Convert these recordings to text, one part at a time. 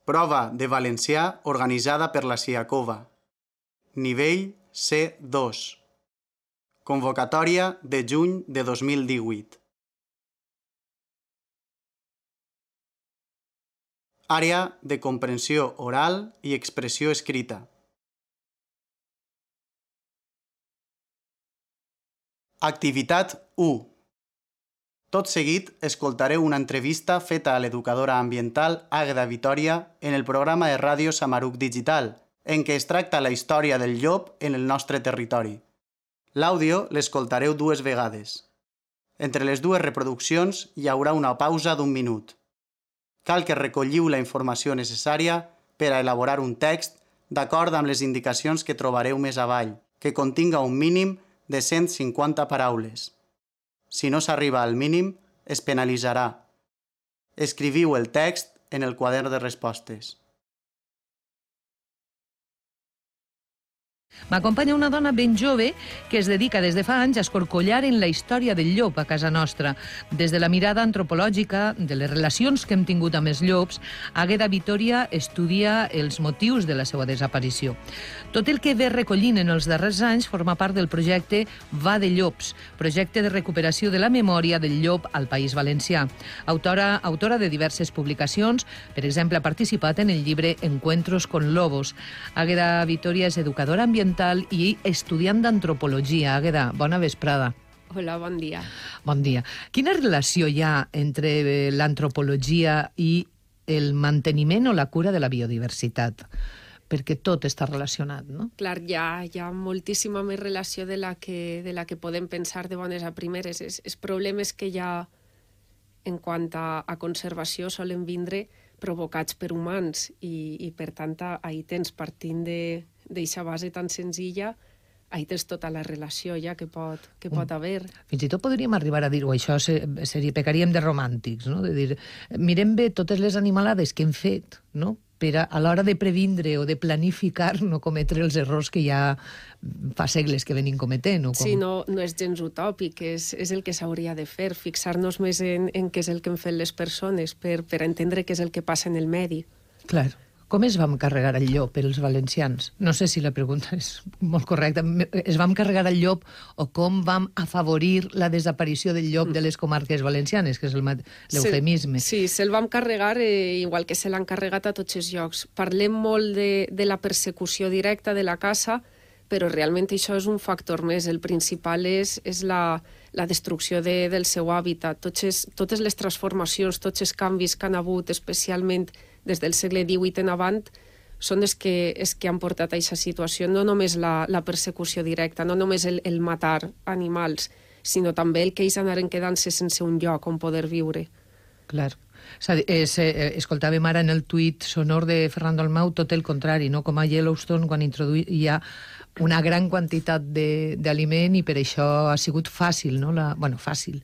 Prova de valencià organitzada per la Siacova. Nivell C2. Convocatòria de juny de 2018. Àrea de comprensió oral i expressió escrita. Activitat 1. Tot seguit escoltareu una entrevista feta a l'educadora ambiental Àgueda Vitòria en el programa de ràdio Samaruc Digital, en què es tracta la història del llop en el nostre territori. L'àudio l'escoltareu 2 vegades. Entre les 2 reproduccions hi haurà una pausa d'1 minut. Cal que recolliu la informació necessària per a elaborar un text d'acord amb les indicacions que trobareu més avall, que continga un mínim de 150 paraules. Si no s'arriba al mínim, es penalitzarà. Escriviu el text en el quadern de respostes. M'acompanya una dona ben jove que es dedica des de fa anys a escorcollar en la història del llop a casa nostra. Des de la mirada antropològica de les relacions que hem tingut amb els llops, Àgueda Vitòria estudia els motius de la seva desaparició. Tot el que ve recollint en els darrers anys forma part del projecte Va de Llops, projecte de recuperació de la memòria del llop al País Valencià. Autora de diverses publicacions, per exemple, ha participat en el llibre Encuentros con Lobos. Àgueda Vitòria és educadora ambiental i estudiant d'antropologia. Àgueda, bona vesprada. Hola, bon dia. Bon dia. Quina relació hi ha entre l'antropologia i el manteniment o la cura de la biodiversitat? Perquè tot està relacionat, no? Clar, hi ha moltíssima més relació de la que podem pensar de bones a primeres. Els problemes que hi ha en quant a conservació solen vindre provocats per humans i per tant, ahir tens, partint d'eixa base tan senzilla, ahir tens tota la relació ja que pot haver. Fins i tot podríem arribar a dir-ho, això pecaríem de romàntics, no? De dir, mirem bé totes les animalades que hem fet, no?, per a l'hora de previndre o de planificar no cometre els errors que ja fa segles que venim cometent. Sí, no és gens utòpic, és el que s'hauria de fer, fixar-nos més en què és el que han fet les persones per entendre què és el que passa en el medi. Clar. Com es vam carregar el llop els valencians? No sé si la pregunta és molt correcta. Es vam carregar el llop o com vam afavorir la desaparició del llop de les comarques valencianes, que és l'eufemisme? Sí, se'l vam carregar igual que se l'han carregat a tots els llocs. Parlem molt de la persecució directa de la caça, però realment això és un factor més. El principal és la destrucció del seu hàbitat. Totes les transformacions, tots els canvis que han hagut, especialment des del segle XVIII en avant, són els que han portat a aquesta situació. No només la persecució directa, no només el matar animals, sinó també el que ells anaren quedant-se sense un lloc on poder viure. Clar. Escoltàvem ara en el tuit sonor de Fernando Almau tot el contrari, no? Com a Yellowstone, quan hi ha una gran quantitat d'aliment i per això ha sigut fàcil, no? Fàcil,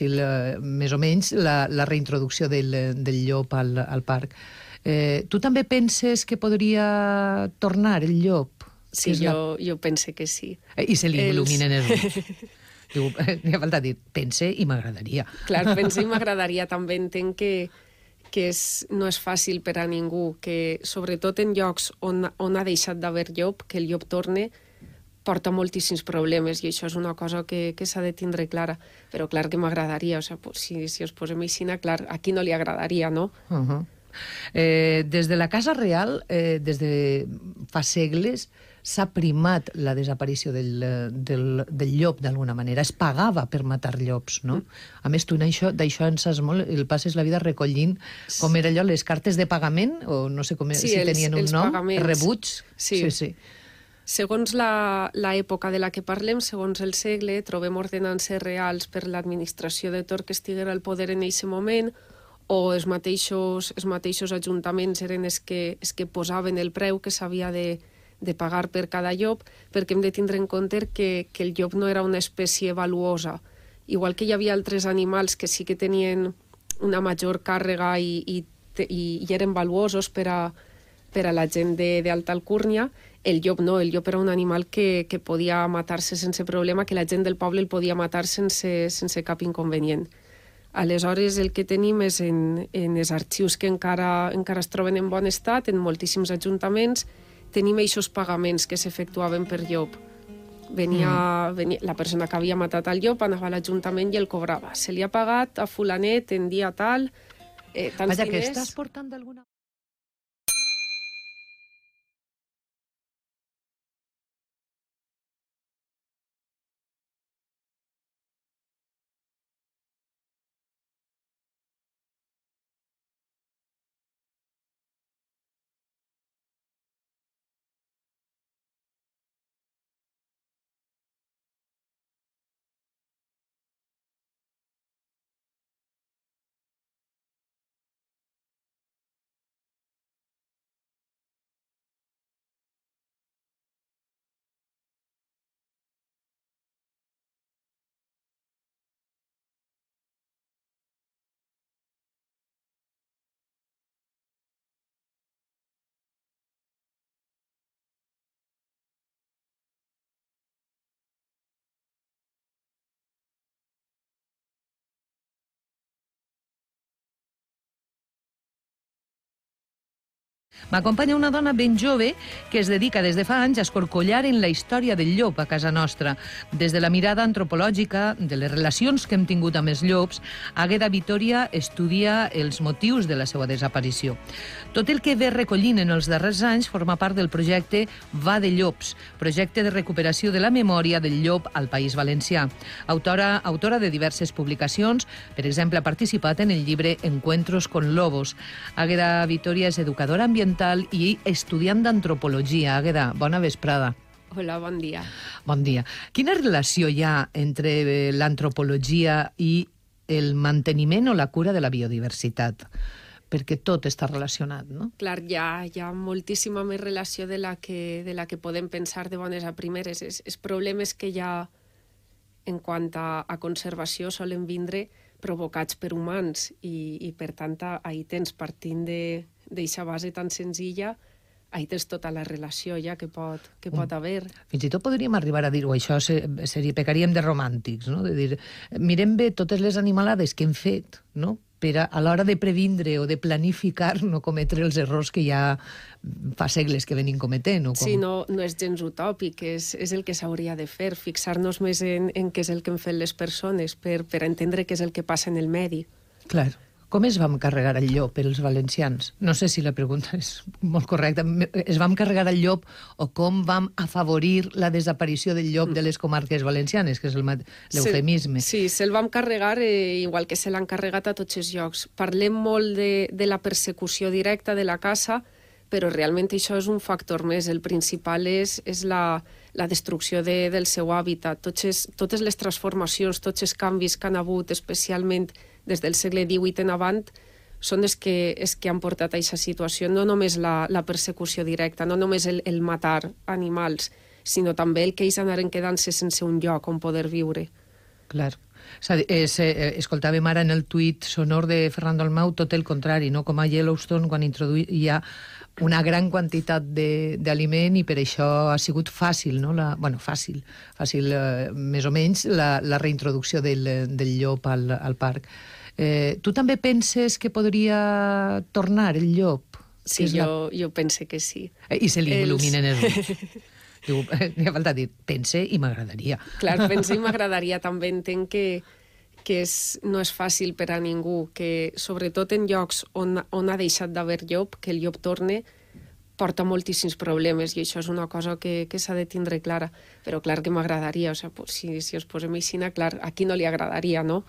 més o menys, la reintroducció del llop al parc. Tu també penses que podria tornar el llop? Sí, jo pense que sí. I se li il·luminen els ulls. N'hi ha falta dir, pense i m'agradaria. Clar, pense i m'agradaria. També entenc que no és fàcil per a ningú, que sobretot en llocs on ha deixat d'haver llop, que el llop torne, porta moltíssims problemes i això és una cosa que s'ha de tindre clara. Però clar que m'agradaria, si ens posem així, clar, a qui no li agradaria, no? Des de la Casa Real, des de fa segles, s'ha primat la desaparició del llop d'alguna manera. Es pagava per matar llops, no? A més, tu d'això en saps molt, el passes la vida recollint, com era allò, les cartes de pagament, o no sé si tenien un nom, rebuts. Sí. Segons l'època de la que parlem, segons el segle, trobem ordenances reals per l'administració de tot que estiguera al poder en aquest moment, o els mateixos ajuntaments eren els que posaven el preu que s'havia de pagar per cada llop, perquè hem de tindre en compte que el llop no era una espècie valuosa. Igual que hi havia altres animals que sí que tenien una major càrrega i eren valuosos per a la gent d'alta alcúrnia, el llop no. El llop era un animal que podia matar-se sense problema, que la gent del poble el podia matar sense cap inconvenient. Aleshores, el que tenim és en els arxius que encara es troben en bon estat, en moltíssims ajuntaments, tenim eixos pagaments que s'efectuaven per llop. Venia la persona que havia matat el llop, anava a l'Ajuntament i el cobrava. Se li ha pagat a fulanet en dia tal, tants Vaja, diners... que estàs portant d'alguna... M'acompanya una dona ben jove que es dedica des de fa anys a escorcollar en la història del llop a casa nostra. Des de la mirada antropològica de les relacions que hem tingut amb els llops, Àgueda Vitòria estudia els motius de la seva desaparició. Tot el que ve recollint en els darrers anys forma part del projecte Va de Llops, projecte de recuperació de la memòria del llop al País Valencià. Autora de diverses publicacions, per exemple, ha participat en el llibre Encuentros con Lobos. Àgueda Vitòria és educadora ambiental i estudiant d'antropologia. Àgueda, bona vesprada. Hola, bon dia. Bon dia. Quina relació hi ha entre l'antropologia i el manteniment o la cura de la biodiversitat? Perquè tot està relacionat, no? Clar, hi ha moltíssima més relació de la que podem pensar de bones a primeres. Els problemes que hi ha en quant a conservació solen vindre provocats per humans i per tant, ahir tens, partint d'eixa base tan senzilla, ahir tens tota la relació ja que pot haver. Fins i tot podríem arribar a dir-ho, això pecaríem de romàntics, no? De dir, mirem bé totes les animalades que hem fet, no?, per a l'hora de previndre o de planificar no cometre els errors que ja fa segles que venim cometent. Sí, no és gens utòpic, és el que s'hauria de fer, fixar-nos més en què és el que han fet les persones per entendre què és el que passa en el medi. Clar. Com es vam carregar el llop els valencians? No sé si la pregunta és molt correcta. Es vam carregar el llop o com vam afavorir la desaparició del llop de les comarques valencianes, que és l'eufemisme? Sí, se'l vam carregar igual que se l'han carregat a tots els llocs. Parlem molt de la persecució directa de la caça, però realment això és un factor més. El principal és la destrucció del seu hàbitat. Totes les transformacions, tots els canvis que han hagut, especialment des del segle XVIII en avant, són els que han portat a aquesta situació. No només la persecució directa, no només el matar animals, sinó també el que ells anaren quedant-se sense un lloc on poder viure. Clar. Escoltàvem ara en el tuit sonor de Fernando Almau tot el contrari, no? Com a Yellowstone, quan hi ha una gran quantitat d'aliment i per això ha sigut fàcil, no? Fàcil, més o menys, la reintroducció del llop al parc. Tu també penses que podria tornar el llop? Sí, jo pense que sí. I se li il·luminen els ulls. N'hi ha falta dir, pense i m'agradaria. Clar, pense i m'agradaria. També entenc que no és fàcil per a ningú, que sobretot en llocs on ha deixat d'haver llop, que el llop torne, porta moltíssims problemes i això és una cosa que s'ha de tindre clara. Però clar que m'agradaria, si ens posem així, clar, a qui no li agradaria, no?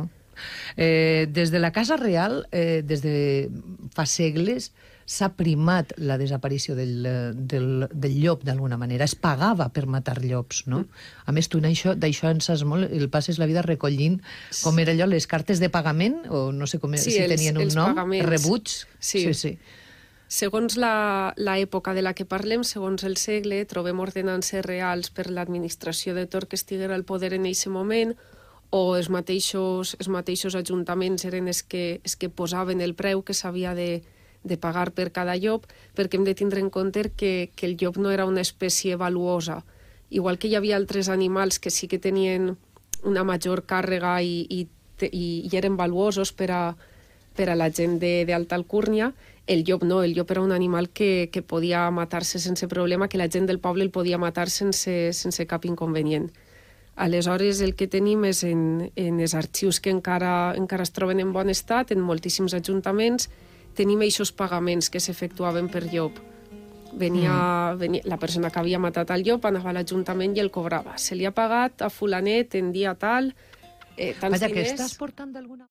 Des de la Casa Real, des de fa segles, s'ha primat la desaparició del llop d'alguna manera. Es pagava per matar llops, no? A més, tu d'això en saps molt, el passes la vida recollint, com era allò, les cartes de pagament, o no sé si tenien un nom, rebuig. Sí. Segons l'època de la que parlem, segons el segle, trobem ordenances reals per l'administració de tot que estiguera al poder en aquest moment, o els mateixos ajuntaments eren els que posaven el preu que s'havia de pagar per cada llop, perquè hem de tindre en compte que el llop no era una espècie valuosa. Igual que hi havia altres animals que sí que tenien una major càrrega i i eren valuosos per a la gent d'alta alcúrnia. El llop no, el llop era un animal que podia matar-se sense problema, que la gent del poble el podia matar sense cap inconvenient. Aleshores, el que tenim és en els arxius que encara es troben en bon estat, en moltíssims ajuntaments, tenim eixos pagaments que s'efectuaven per llop. Venia la persona que havia matat el llop, anava a l'Ajuntament i el cobrava. Se li ha pagat a fulanet en dia tal, tants diners... Vaja, que estàs portant d'alguna